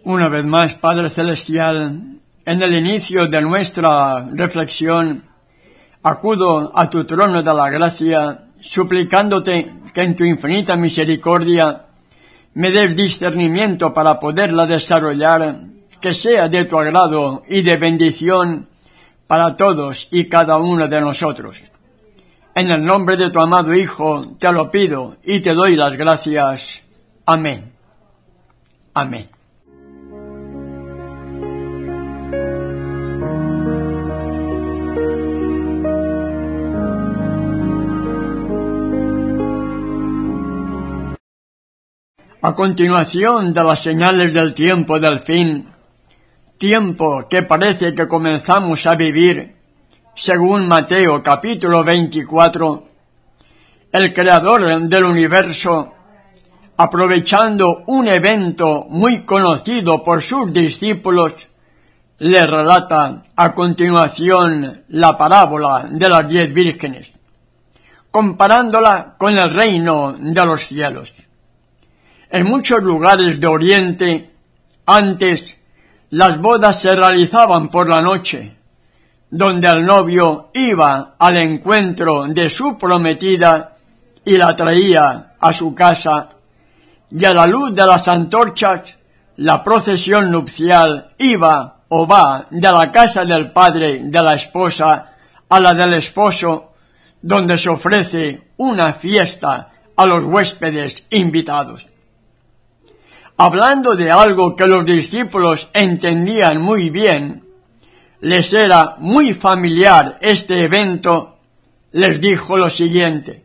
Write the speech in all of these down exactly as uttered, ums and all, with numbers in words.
Una vez más, Padre Celestial, en el inicio de nuestra reflexión, acudo a tu trono de la gracia, suplicándote que en tu infinita misericordia me des discernimiento para poderla desarrollar, que sea de tu agrado y de bendición para todos y cada uno de nosotros. En el nombre de tu amado Hijo te lo pido y te doy las gracias. Amén. Amén. A continuación de las señales del tiempo del fin, tiempo que parece que comenzamos a vivir, según Mateo capítulo veinticuatro, el Creador del universo, aprovechando un evento muy conocido por sus discípulos, le relata a continuación la parábola de las diez vírgenes, comparándola con el reino de los cielos. En muchos lugares de Oriente, antes, las bodas se realizaban por la noche, donde el novio iba al encuentro de su prometida y la traía a su casa, y a la luz de las antorchas, la procesión nupcial iba o va de la casa del padre de la esposa a la del esposo, donde se ofrece una fiesta a los huéspedes invitados. Hablando de algo que los discípulos entendían muy bien, les era muy familiar este evento, les dijo lo siguiente: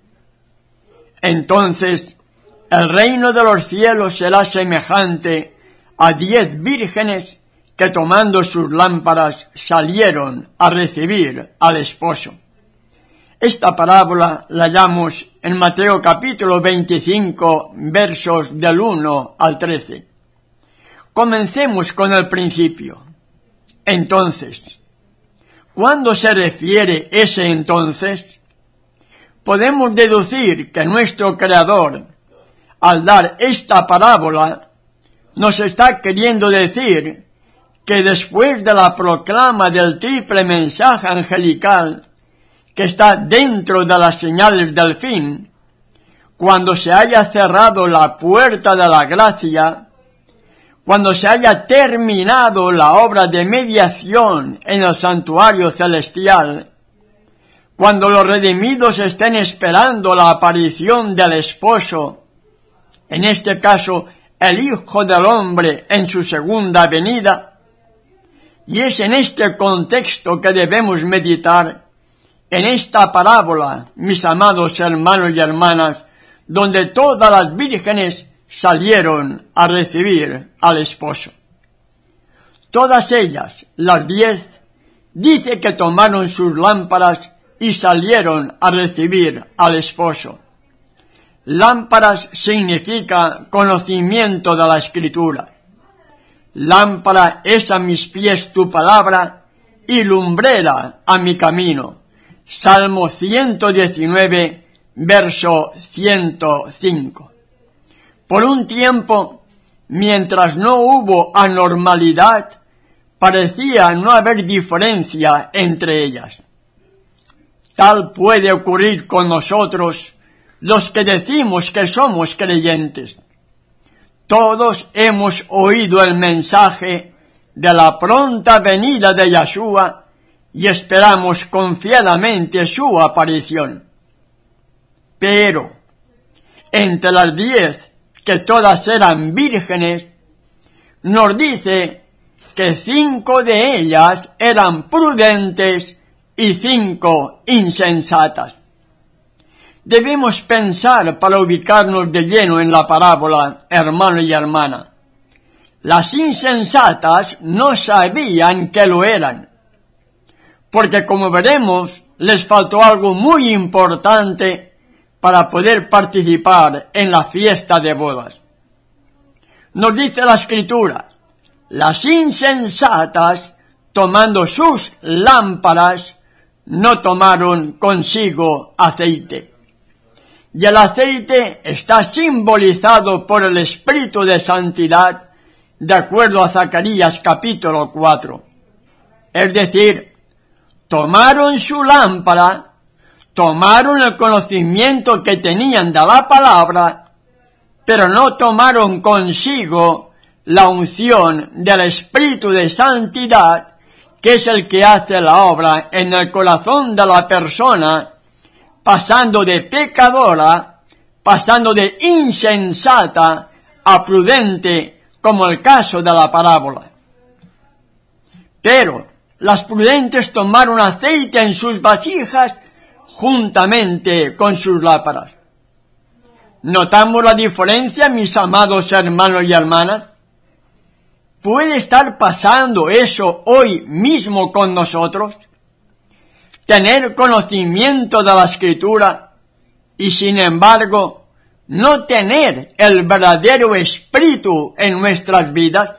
entonces, el reino de los cielos será semejante a diez vírgenes que tomando sus lámparas salieron a recibir al esposo. Esta parábola la hallamos en Mateo capítulo veinticinco, versos del uno al trece. Comencemos con el principio. Entonces, ¿cuándo se refiere ese entonces? Podemos deducir que nuestro Creador, al dar esta parábola, nos está queriendo decir que después de la proclama del triple mensaje angelical que está dentro de las señales del fin, cuando se haya cerrado la puerta de la gracia, cuando se haya terminado la obra de mediación en el santuario celestial, cuando los redimidos estén esperando la aparición del esposo, en este caso el Hijo del Hombre en su segunda venida, y es en este contexto que debemos meditar, en esta parábola, mis amados hermanos y hermanas, donde todas las vírgenes salieron a recibir al esposo. Todas ellas, las diez, dice que tomaron sus lámparas y salieron a recibir al esposo. Lámparas significa conocimiento de la Escritura. Lámpara es a mis pies tu palabra y lumbrera a mi camino. Salmo ciento diecinueve, verso ciento cinco. Por un tiempo, mientras no hubo anormalidad, parecía no haber diferencia entre ellas. Tal puede ocurrir con nosotros, los que decimos que somos creyentes. Todos hemos oído el mensaje de la pronta venida de Yeshua y esperamos confiadamente su aparición. Pero, entre las diez, que todas eran vírgenes, nos dice que cinco de ellas eran prudentes y cinco insensatas. Debemos pensar para ubicarnos de lleno en la parábola, hermano y hermana. Las insensatas no sabían que lo eran, porque como veremos, les faltó algo muy importante para poder participar en la fiesta de bodas. Nos dice la Escritura: las insensatas, tomando sus lámparas, no tomaron consigo aceite. Y el aceite está simbolizado por el Espíritu de Santidad de acuerdo a Zacarías capítulo cuatro. Es decir, tomaron su lámpara, tomaron el conocimiento que tenían de la palabra, pero no tomaron consigo la unción del Espíritu de Santidad, que es el que hace la obra en el corazón de la persona, pasando de pecadora, pasando de insensata a prudente, como el caso de la parábola. Pero las prudentes tomaron aceite en sus vasijas juntamente con sus lámparas. ¿Notamos la diferencia, mis amados hermanos y hermanas? ¿Puede estar pasando eso hoy mismo con nosotros? Tener conocimiento de la Escritura y, sin embargo, no tener el verdadero espíritu en nuestras vidas.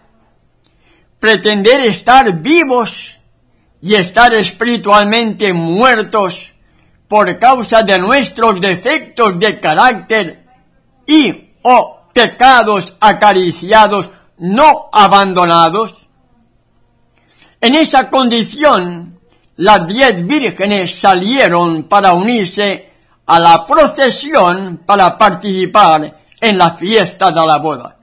Pretender estar vivos y estar espiritualmente muertos por causa de nuestros defectos de carácter y o pecados acariciados no abandonados. En esa condición, las diez vírgenes salieron para unirse a la procesión para participar en la fiesta de la boda.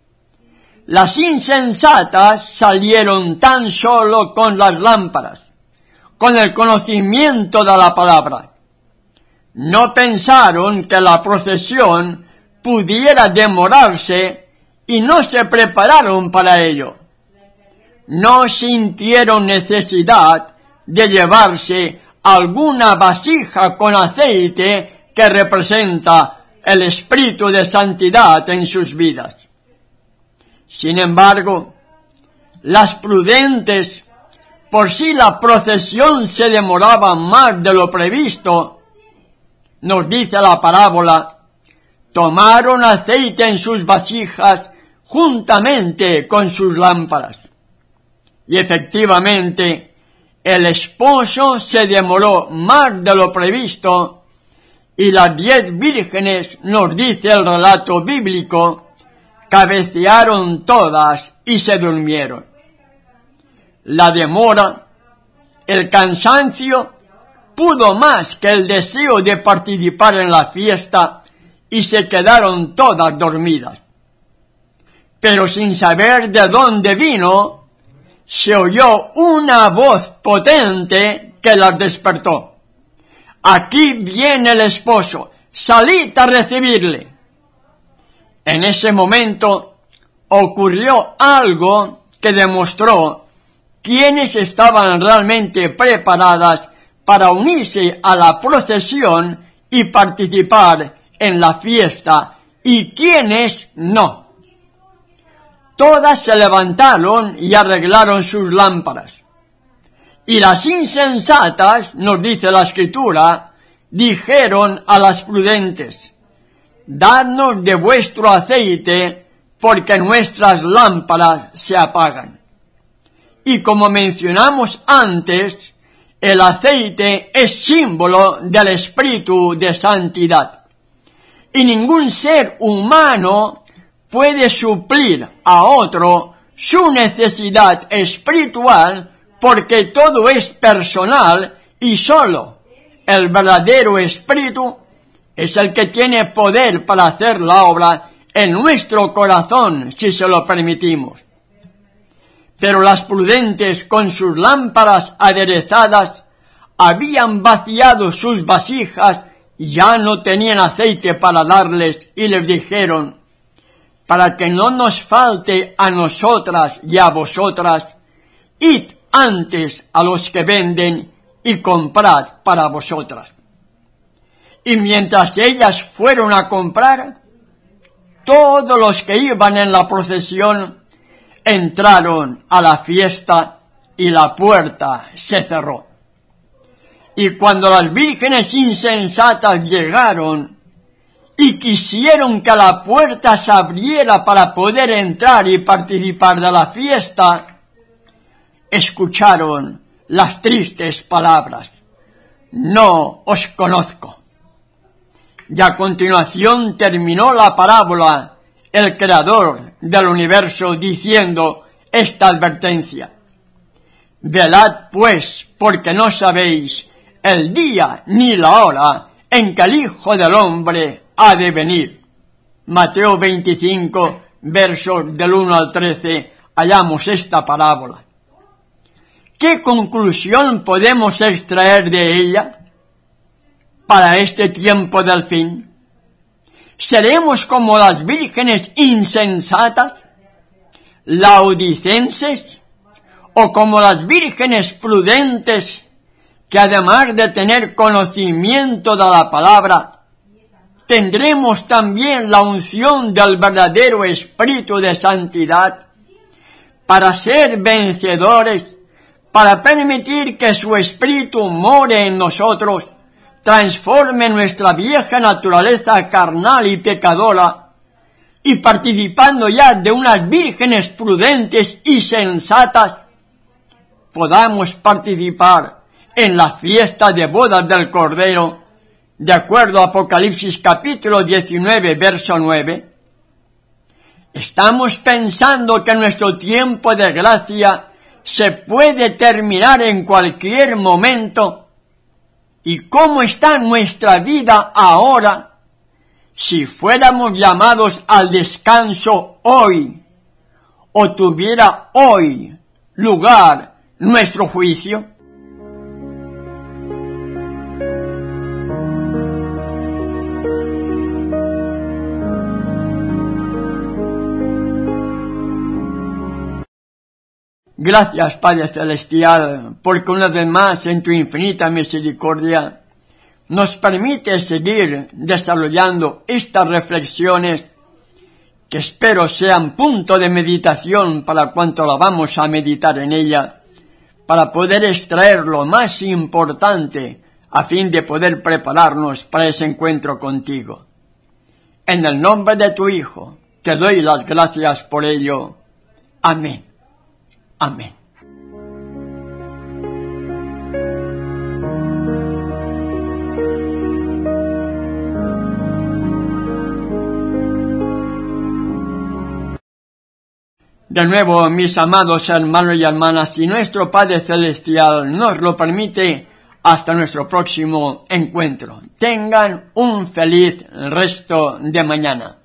Las insensatas salieron tan solo con las lámparas, con el conocimiento de la palabra. No pensaron que la procesión pudiera demorarse y no se prepararon para ello. No sintieron necesidad de llevarse alguna vasija con aceite que representa el Espíritu de Santidad en sus vidas. Sin embargo, las prudentes, por si la procesión se demoraba más de lo previsto, nos dice la parábola, tomaron aceite en sus vasijas juntamente con sus lámparas. Y efectivamente, el esposo se demoró más de lo previsto y las diez vírgenes, nos dice el relato bíblico, cabecearon todas y se durmieron. La demora, el cansancio, pudo más que el deseo de participar en la fiesta y se quedaron todas dormidas. Pero sin saber de dónde vino, se oyó una voz potente que las despertó. Aquí viene el esposo, salid a recibirle. En ese momento ocurrió algo que demostró quiénes estaban realmente preparadas para unirse a la procesión y participar en la fiesta y quiénes no. Todas se levantaron y arreglaron sus lámparas. Y las insensatas, nos dice la Escritura, dijeron a las prudentes, dadnos de vuestro aceite, porque nuestras lámparas se apagan. Y como mencionamos antes, el aceite es símbolo del Espíritu de Santidad. Y ningún ser humano puede suplir a otro su necesidad espiritual, porque todo es personal y solo el verdadero Espíritu es el que tiene poder para hacer la obra en nuestro corazón, si se lo permitimos. Pero las prudentes, con sus lámparas aderezadas, habían vaciado sus vasijas y ya no tenían aceite para darles, y les dijeron, para que no nos falte a nosotras y a vosotras, id antes a los que venden y comprad para vosotras. Y mientras ellas fueron a comprar, todos los que iban en la procesión entraron a la fiesta y la puerta se cerró. Y cuando las vírgenes insensatas llegaron y quisieron que la puerta se abriera para poder entrar y participar de la fiesta, escucharon las tristes palabras, no os conozco. Y a continuación terminó la parábola el creador del universo, diciendo esta advertencia: velad pues, porque no sabéis el día ni la hora en que el Hijo del Hombre ha de venir. Mateo veinticinco, versos del uno al trece, hallamos esta parábola. ¿Qué conclusión podemos extraer de ella para este tiempo del fin? ¿Seremos como las vírgenes insensatas, laodicenses, o como las vírgenes prudentes que, además de tener conocimiento de la palabra, tendremos también la unción del verdadero Espíritu de santidad para ser vencedores, para permitir que su Espíritu more en nosotros, transforme nuestra vieja naturaleza carnal y pecadora, y participando ya de unas vírgenes prudentes y sensatas, podamos participar en la fiesta de bodas del Cordero, de acuerdo a Apocalipsis capítulo diecinueve, verso nueve. Estamos pensando que nuestro tiempo de gracia se puede terminar en cualquier momento. ¿Y cómo está nuestra vida ahora si fuéramos llamados al descanso hoy, o tuviera hoy lugar nuestro juicio? Gracias, Padre Celestial, porque una vez más en tu infinita misericordia nos permite seguir desarrollando estas reflexiones que espero sean punto de meditación para cuanto la vamos a meditar en ella, para poder extraer lo más importante a fin de poder prepararnos para ese encuentro contigo. En el nombre de tu Hijo, te doy las gracias por ello. Amén. Amén. De nuevo, mis amados hermanos y hermanas, si nuestro Padre Celestial nos lo permite, hasta nuestro próximo encuentro. Tengan un feliz resto de mañana.